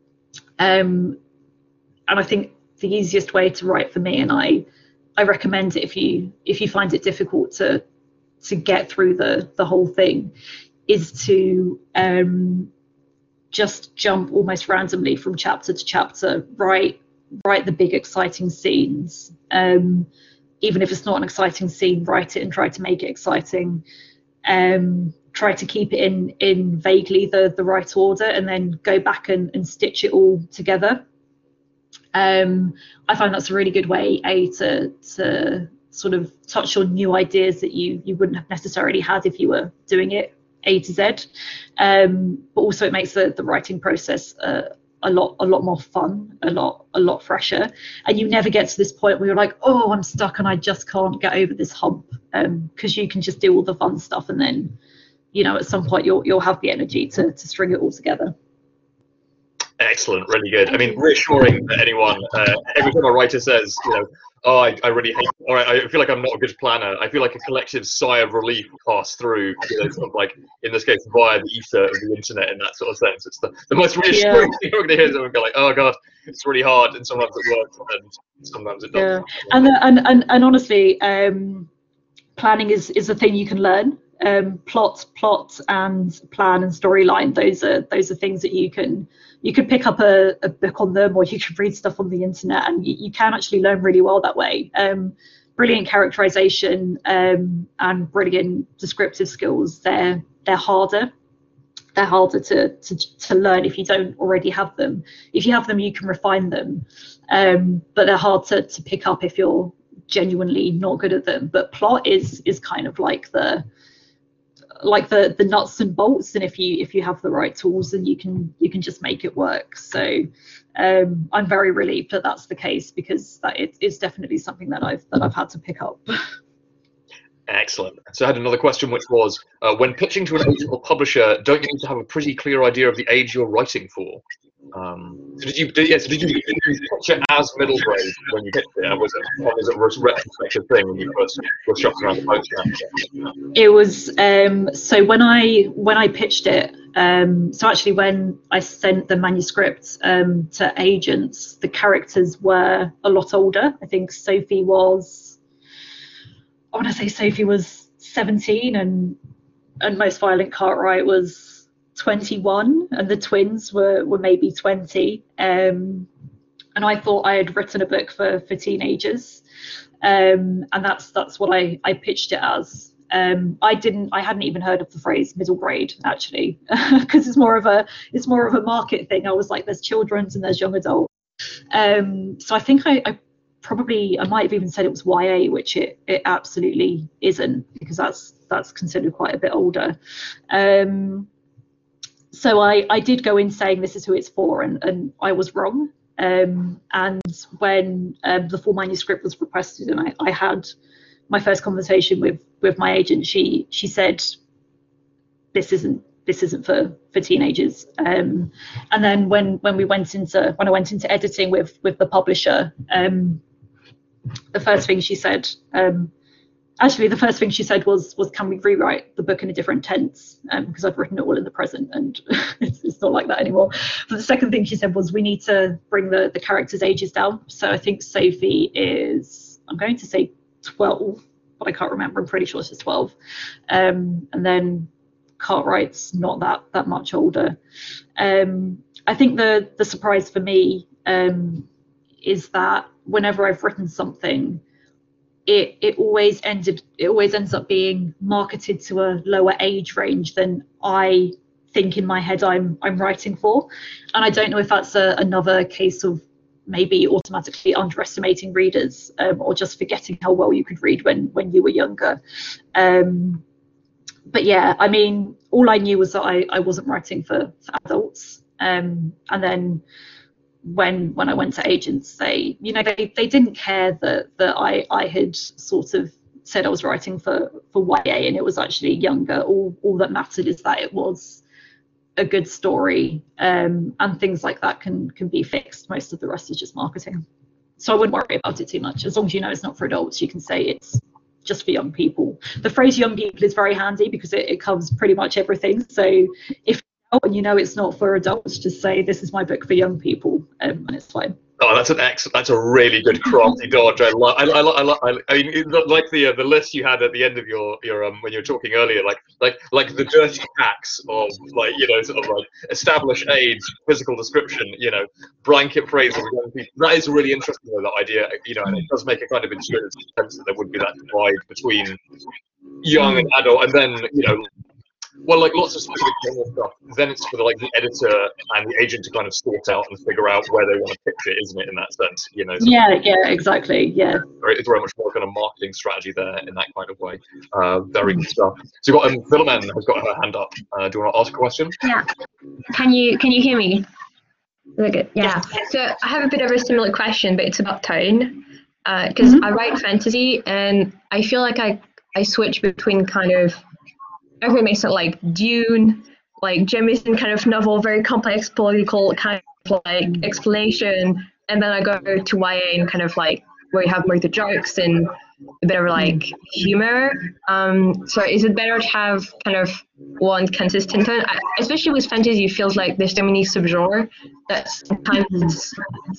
Um, and I think the easiest way to write for me, and I I recommend it if you if you find it difficult to to get through the the whole thing, is to um, just jump almost randomly from chapter to chapter, write write the big exciting scenes. Um, even if it's not an exciting scene, write it and try to make it exciting. Um, try to keep it in in vaguely the the right order, and then go back and, and stitch it all together. Um, I find that's a really good way, A, to to sort of touch on new ideas that you you wouldn't have necessarily had if you were doing it A to Z, um, but also it makes the, the writing process uh, a lot a lot more fun, a lot a lot fresher, and you never get to this point where you're like, oh, I'm stuck and I just can't get over this hump, because um, you can just do all the fun stuff, and then, you know, at some point you'll you'll have the energy to to string it all together. Excellent, really good. I mean, reassuring that anyone, uh, every time a writer says, you know, oh, I, I really hate, or I, I feel like I'm not a good planner, I feel like a collective sigh of relief passed through, you know, sort of like, in this case, via the ether of the internet, in that sort of sense. It's the, the most reassuring yeah. thing you're going to hear someone go like, oh God, it's really hard, and sometimes it works, and sometimes it doesn't. Yeah. And, and, and, and honestly, um, planning is, is a thing you can learn. Um, plot, plot, and plan and storyline. Those are those are things that you can you could pick up a, a book on them, or you could read stuff on the internet, and you, you can actually learn really well that way. Um, brilliant characterization um, and brilliant descriptive skills. They're they're harder. They're harder to, to to learn if you don't already have them. If you have them, you can refine them, um, but they're hard to to pick up if you're genuinely not good at them. But plot is is kind of like the like the the nuts and bolts, and if you if you have the right tools, then you can you can just make it work. So um I'm very relieved that that's the case, because that it is definitely something that I've that I've had to pick up. Excellent. So I had another question, which was, uh, when pitching to an agent or publisher, don't you need to have a pretty clear idea of the age you're writing for? Um, so did you did, yeah, so did you, did you pitch it as middle grade when you pitched it? Or was it, or was it a retrospective thing when you first were shopping around the post? It was um, so when I when I pitched it. Um, so actually, when I sent the manuscript um, to agents, the characters were a lot older. I think Sophie was, I want to say Sophie was seventeen, and and Most Violent Cartwright was twenty-one, and the twins were were maybe twenty. Um, and I thought I had written a book for for teenagers, um, and that's that's what I I pitched it as. Um, I didn't I hadn't even heard of the phrase middle grade actually, because it's more of a it's more of a market thing. I was like, there's children's and there's young adult. Um, so I think I, I probably I might have even said it was Y A, which it it absolutely isn't, because that's that's considered quite a bit older. Um, so I I did go in saying this is who it's for, and and I was wrong. Um, and when um, the full manuscript was requested, and I, I had my first conversation with with my agent, she she said this isn't this isn't for for teenagers. Um, and then when when we went into when I went into editing with with the publisher, um, the first thing she said, um, actually the first thing she said was was can we rewrite the book in a different tense, um, because I've written it all in the present, and it's, it's not like that anymore. But the second thing she said was we need to bring the the characters' ages down. So I think Sophie is, I'm going to say twelve, but I can't remember. I'm pretty sure she's twelve. Um, and then Cartwright's not that that much older. Um, I think the the surprise for me um, is that whenever I've written something, it it always ended it always ends up being marketed to a lower age range than I think in my head I'm I'm writing for. And I don't know if that's a, another case of maybe automatically underestimating readers, um, or just forgetting how well you could read when when you were younger. Um, but yeah, I mean, all I knew was that I, I wasn't writing for, for adults. Um, and then when when I went to agents, they, you know, they, they didn't care that that I, I had sort of said I was writing for, for Y A, and it was actually younger. All all that mattered is that it was a good story, um, and things like that can can be fixed. Most of the rest is just marketing. So I wouldn't worry about it too much. As long as you know it's not for adults, you can say it's just for young people. The phrase young people is very handy because it, it covers pretty much everything. So if you know it's not for adults, just say this is my book for young people, um, and it's fine. Oh, that's an excellent. That's a really good crafty dodge. I love. I, I, I, I, I mean, like the uh, the list you had at the end of your your um when you were talking earlier, like like like the dirty hacks of, like, you know, sort of like establish age, physical description, you know, blanket phrases of young people. That is really interesting, though, that idea, you know, and it does make a kind of intuitive sense that there would be that divide between young and adult, and then, you know. Well, like lots of specific general stuff. Then it's for the, like the editor and the agent to kind of sort out and figure out where they want to pitch it, isn't it? In that sense, you know. So yeah, yeah, exactly. Yeah. It's very much more kind of marketing strategy there in that kind of way. Uh, very good stuff. So you've got um, Philomene has got her hand up. Uh, do you want to ask a question? Yeah. Can you can you hear me? Really good. Yeah. So I have a bit of a similar question, but it's about tone. Because uh, mm-hmm. I write fantasy, and I feel like I I switch between kind of. Everyone makes it like Dune, like Jemisin kind of novel, very complex political kind of like explanation, and then I go to Y A and kind of like where you have more the jokes and a bit of like humor. Um, so is it better to have kind of one consistent tone? I, especially with fantasy, it feels like there's so many subgenres that sometimes.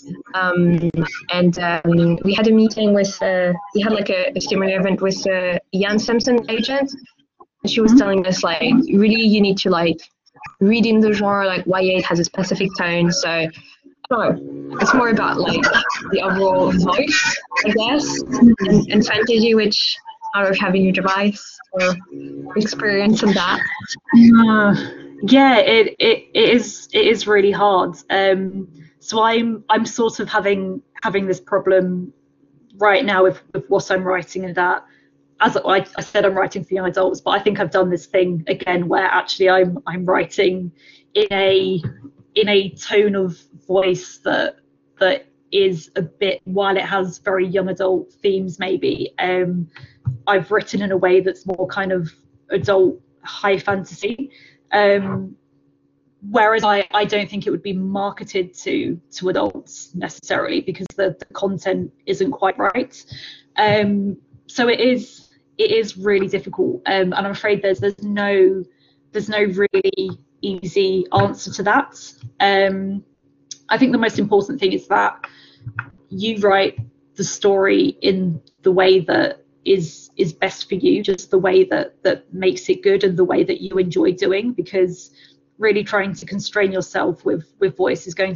Um, and um, we had a meeting with, uh, we had like a, a similar event with uh, Jan Simpson agent. She was telling us like really you need to like read in the genre, like Y A has a specific tone, so I don't know, it's more about like the overall voice, I guess, and, and fantasy, which I don't know if having your device or experience of that. Uh, yeah, it, it it is it is really hard. Um, so I'm I'm sort of having having this problem right now with, with what I'm writing, and that. As I, I said, I'm writing for young adults, but I think I've done this thing again where actually I'm I'm writing in a in a tone of voice that that is a bit, while it has very young adult themes, maybe um, I've written in a way that's more kind of adult high fantasy. Um, whereas I, I don't think it would be marketed to to adults necessarily because the, the content isn't quite right. Um, so it is. It is really difficult, um, and I'm afraid there's there's no there's no really easy answer to that. Um, I think the most important thing is that you write the story in the way that is is best for you, just the way that that makes it good and the way that you enjoy doing. Because really trying to constrain yourself with with voice is going to be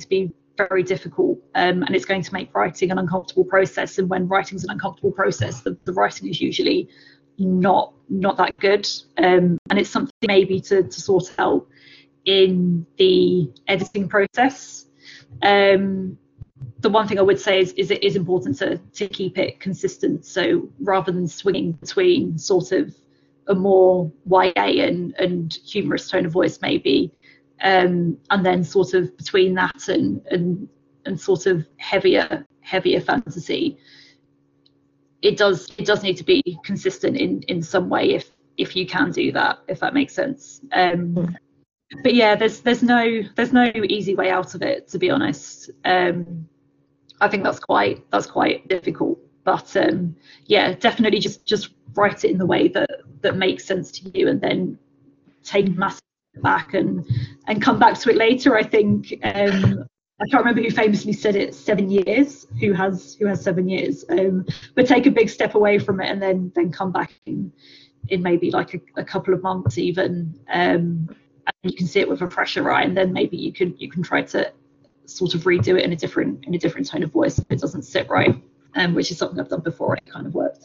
very difficult, um, and it's going to make writing an uncomfortable process. And when writing's an uncomfortable process, the, the writing is usually not not that good, um, and it's something maybe to, to sort out in the editing process. Um, the one thing I would say is, is it is important to to keep it consistent. So rather than swinging between sort of a more Y A and, and humorous tone of voice maybe, um, and then sort of between that and and and sort of heavier heavier fantasy, it does it does need to be consistent in in some way if if you can do that, if that makes sense. Um, but yeah, there's there's no there's no easy way out of it, to be honest. Um, I think that's quite that's quite difficult. But um, yeah, definitely just just write it in the way that that makes sense to you, and then take a massive step back and and come back to it later. I think um, I can't remember who famously said it. Seven years. Who has who has seven years? Um, but take a big step away from it, and then then come back in in maybe like a, a couple of months even. Um, and you can see it with a fresher eye, and then maybe you can you can try to sort of redo it in a different in a different tone of voice if it doesn't sit right. Um, which is something I've done before, and it kind of worked.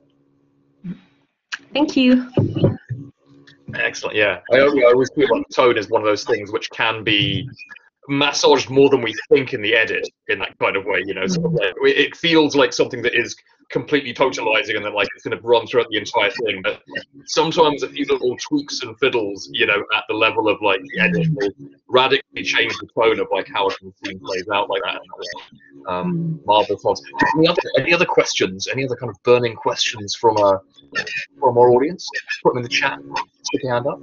Thank you. Excellent, yeah. I, I always feel like tone is one of those things which can be massaged more than we think in the edit, in that kind of way, you know. Sort of like, it feels like something that is completely totalizing and then like it's going to run throughout the entire thing, but sometimes a few little tweaks and fiddles, you know, at the level of like the edit will radically change the tone of like how a scene plays out like that. Um, marvelous. Any other, any other questions? Any other kind of burning questions from our from our audience? Put them in the chat. Stick your hand up.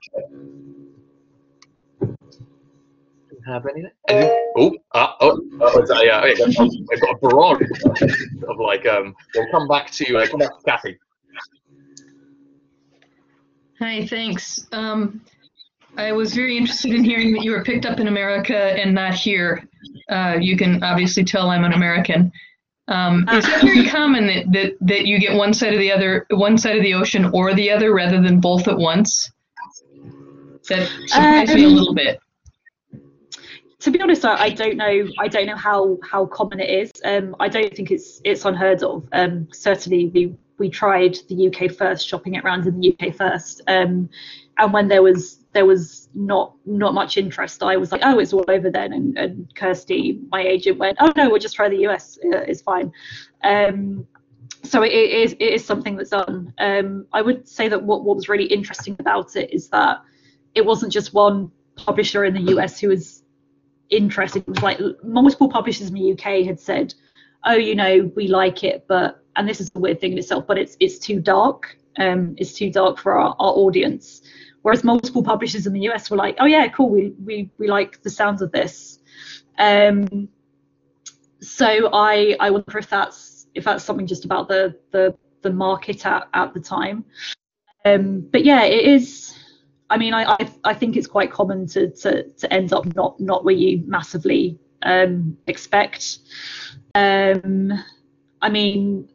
Have anything? Oh, uh, oh, oh, uh, yeah, I've got, I've got a barrage of like, um, we'll come back to, uh, come back to Kathy. Hi, thanks. Um, I was very interested in hearing that you were picked up in America and not here. Uh, you can obviously tell I'm an American. Um, is it very common that, that, that you get one side of the other, one side of the ocean or the other rather than both at once? That surprised um, me a little bit. To be honest, I, I don't know. I don't know how, how common it is. Um, I don't think it's it's unheard of. Um, certainly, we we tried the U K first, shopping it around in the U K first. Um, and when there was there was not not much interest, I was like, oh, it's all over then. And, and Kirsty, my agent, went, oh no, we'll just try the U S. It's fine. Um, so it, it is it is something that's done. Um, I would say that what what was really interesting about it is that it wasn't just one publisher in the U S who was interesting. It was like multiple publishers in the U K had said, oh, you know, we like it, but, and this is a weird thing in itself, but it's it's too dark. Um, it's too dark for our, our audience. Whereas multiple publishers in the U S were like, oh yeah, cool, we we, we like the sounds of this. Um, so I I wonder if that's if that's something just about the the the market at, at the time. Um, but yeah, it is. I mean, I, I I think it's quite common to to to end up not not where you massively um, expect. Um, I mean,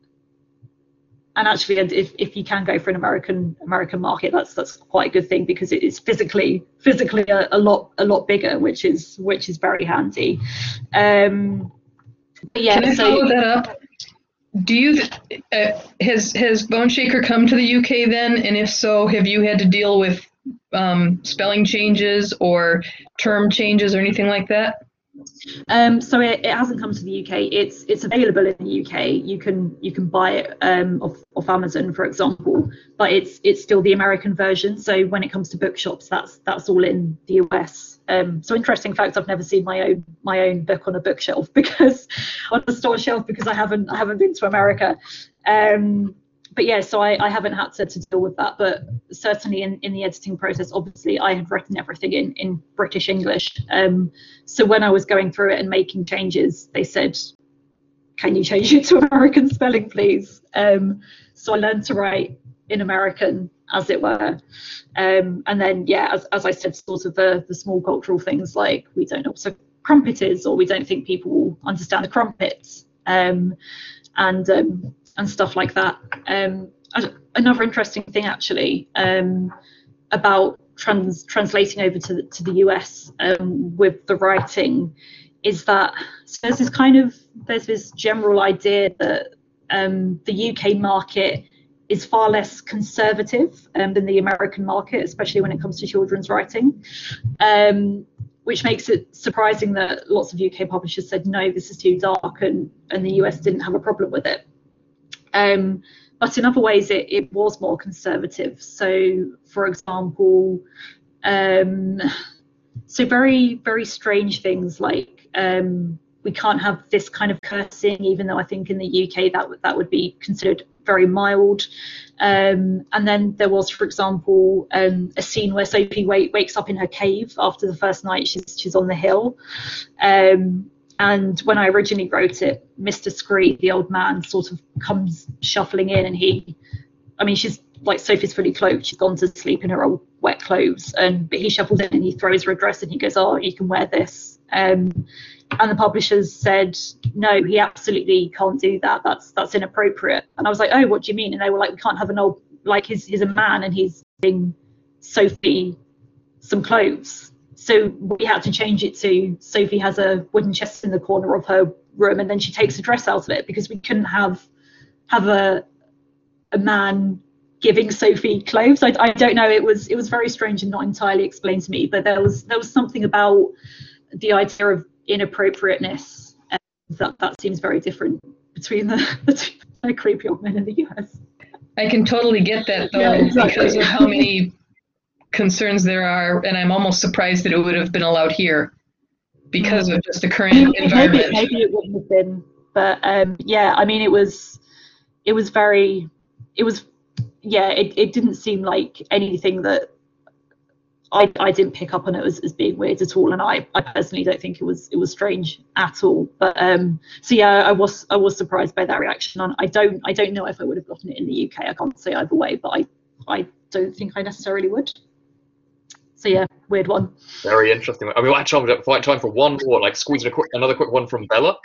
and actually, if if you can go for an American American market, that's that's quite a good thing because it is physically physically a, a lot a lot bigger, which is which is very handy. Um, but yeah, can I so, follow that up? Do you uh, has has Bone Shaker come to the U K then? And if so, have you had to deal with um, spelling changes or term changes or anything like that? Um, so it, it hasn't come to the U K. It's it's available in the U K. You can you can buy it um, off off Amazon, for example. But it's it's still the American version. So when it comes to bookshops, that's that's all in the U S. Um, so interesting fact, I've never seen my own my own book on a bookshelf because on a store shelf because I haven't I haven't been to America. Um, but yeah, so I, I haven't had to, to deal with that. But certainly in, in the editing process, obviously I had written everything in, in British English. Um, so when I was going through it and making changes, they said, can you change it to American spelling, please? Um, so I learned to write in American, as it were. Um, and then, yeah, as, as I said, sort of the, the small cultural things like we don't know what a crumpet is, or we don't think people will understand a crumpet, um, and um, and stuff like that. Um, another interesting thing, actually, um, about trans translating over to the, to the U S um, with the writing is that so there's this kind of there's this general idea that um, the U K market is far less conservative um, than the American market, especially when it comes to children's writing, um, which makes it surprising that lots of U K publishers said, no, this is too dark, and, and the U S didn't have a problem with it. Um, but in other ways, it, it was more conservative. So, for example, um, so very, very strange things like um, we can't have this kind of cursing, even though I think in the U K that, that would be considered very mild. Um, and then there was, for example, um, a scene where Sophie wake, wakes up in her cave after the first night she's, she's on the hill. Um, and when I originally wrote it, Mister Scree, the old man, sort of comes shuffling in, and he, I mean, she's like, Sophie's fully clothed, she's gone to sleep in her old wet clothes, and but he shuffles in and he throws her a dress and he goes, oh, you can wear this. Um, and the publishers said, no, he absolutely can't do that. That's that's inappropriate. And I was like, oh, what do you mean? And they were like, we can't have an old, like he's, he's a man and he's giving Sophie some clothes. So we had to change it to Sophie has a wooden chest in the corner of her room, and then she takes a dress out of it, because we couldn't have have a a man giving Sophie clothes. I, I don't know. It was it was very strange and not entirely explained to me. But there was there was something about the idea of inappropriateness uh, that that seems very different between the, the two very creepy old men in the U S. I can totally get that, though, yeah, exactly. Because of how many concerns there are, and I'm almost surprised that it would have been allowed here because of just the current maybe, environment. Maybe, maybe it wouldn't have been, but um, yeah, I mean, it was, it was very, it was, yeah, it, it didn't seem like anything that I, I didn't pick up on it as, as being weird at all, and I, I personally don't think it was it was strange at all. But um, so yeah, I was I was surprised by that reaction. And I don't I don't know if I would have gotten it in the U K. I can't say either way, but I I don't think I necessarily would. So yeah, weird one. Very interesting. I mean, I actually have time for one more, like squeezing a quick another quick one from Bella.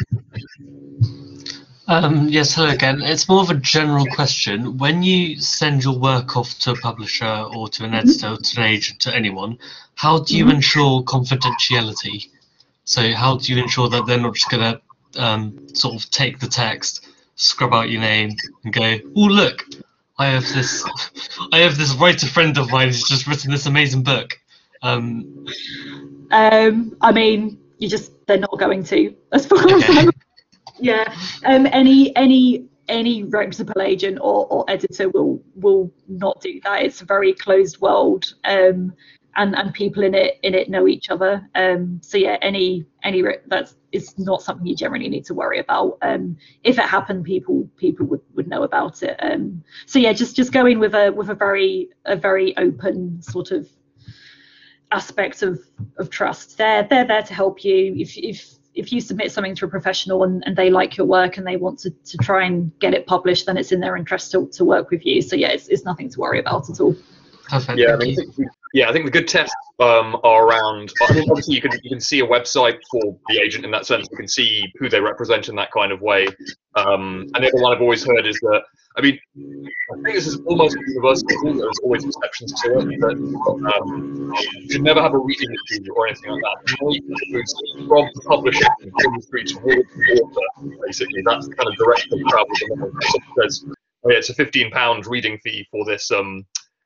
Um, yes, hello again. It's more of a general question. When you send your work off to a publisher or to an editor, mm-hmm. to an agent, to anyone, how do you mm-hmm. ensure confidentiality? So how do you ensure that they're not just going to um, sort of take the text, scrub out your name, and go, oh, look, I have this I have this writer friend of mine who's just written this amazing book. Um, um, I mean, you just, they're not going to, as far okay. as I'm Yeah, um, any any any reputable agent or, or editor will will not do that. It's a very closed world, um, and and people in it in it know each other. Um, so yeah, any any that's it's not something you generally need to worry about. Um, if it happened, people people would, would know about it. Um, so yeah, just just go in with a with a very a very open sort of aspect of of trust. They're they're there to help you. If if if you submit something to a professional and, and they like your work and they want to, to try and get it published, then it's in their interest to, to work with you. So yeah, it's, it's nothing to worry about at all. Perfect. Yeah, I mean, I think, yeah, I think the good tests um, are around. I mean, obviously, you can you can see a website for the agent in that sense. You can see who they represent in that kind of way. Um, and the other one I've always heard is that, I mean, I think this is almost universal. There's always exceptions to it, but um, you should never have a reading fee or anything like that. From the publisher industry towards the author, basically, that's the kind of direction of travel. There's, oh yeah, it's a fifteen pound reading fee for this. Um,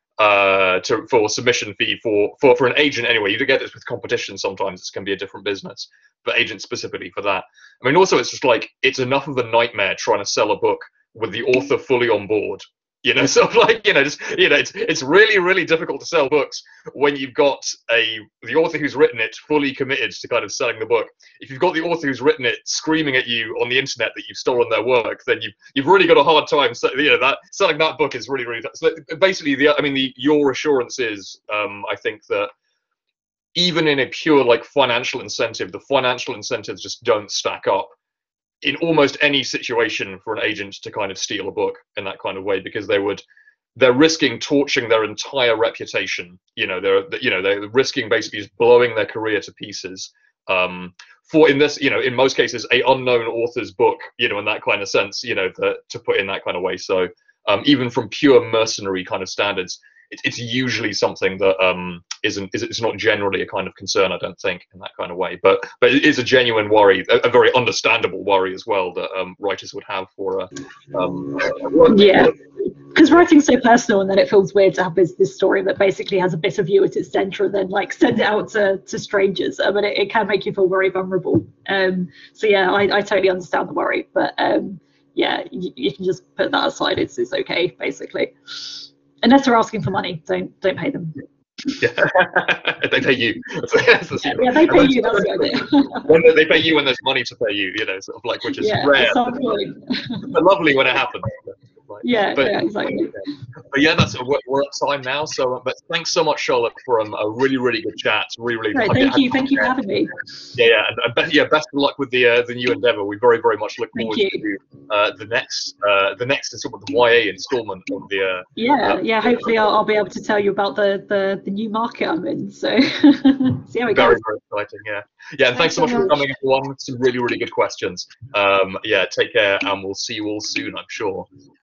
uh to for submission fee for for for an agent anyway. You do get this with competition sometimes. It's going to be a different business, but agents specifically for that. I mean, also it's just like it's enough of a nightmare trying to sell a book with the author fully on board, you know. So like, you know, just, you know, it's it's really really difficult to sell books when you've got a the author who's written it fully committed to kind of selling the book. If you've got the author who's written it screaming at you on the internet that you've stolen their work, then you've you've really got a hard time. So, you know, that selling that book is really really so basically the I mean the your assurance is um I think that even in a pure like financial incentive, the financial incentives just don't stack up in almost any situation for an agent to kind of steal a book in that kind of way, because they would they're risking torching their entire reputation. You know, they're you know they're risking basically just blowing their career to pieces um for, in this, you know, in most cases, a unknown author's book, you know, in that kind of sense, you know, the, to put in that kind of way. So um even from pure mercenary kind of standards, it, it's usually something that um, isn't is it's not generally a kind of concern, I don't think, in that kind of way. But but it is a genuine worry, a, a very understandable worry as well that um, writers would have for a um, yeah. Because writing's so personal, and then it feels weird to have this, this story that basically has a bit of you at its centre, and then like send it out to, to strangers. I mean, it, it can make you feel very vulnerable. Um, so yeah, I, I totally understand the worry, but um, yeah, you, you can just put that aside. It's it's okay, basically. Unless they're asking for money, don't don't pay them. Yeah, they pay you. That's the yeah, yeah, they pay you. That's the idea. When they, they pay you when there's money to pay you, you know, sort of like, which is yeah, rare. At some point. But lovely when it happens. Like, yeah, but, yeah, exactly. But yeah, that's we're, we're at time now. So, but thanks so much, Charlotte, for um, a really, really good chat. Really, really. Right, thank you, thank you for having me. Yeah, yeah, and, and be, yeah, best of luck with the uh, the new endeavour. We very, very much look forward to uh, the next uh, the next instalment, the Y A instalment of the. Uh, yeah, uh, yeah. Hopefully, I'll, I'll be able to tell you about the the, the new market I'm in. So, see how it very, goes. very exciting. Yeah, yeah, and thanks, thanks so much, much for coming, everyone. Some really, really good questions. Um, yeah, take care, and we'll see you all soon, I'm sure.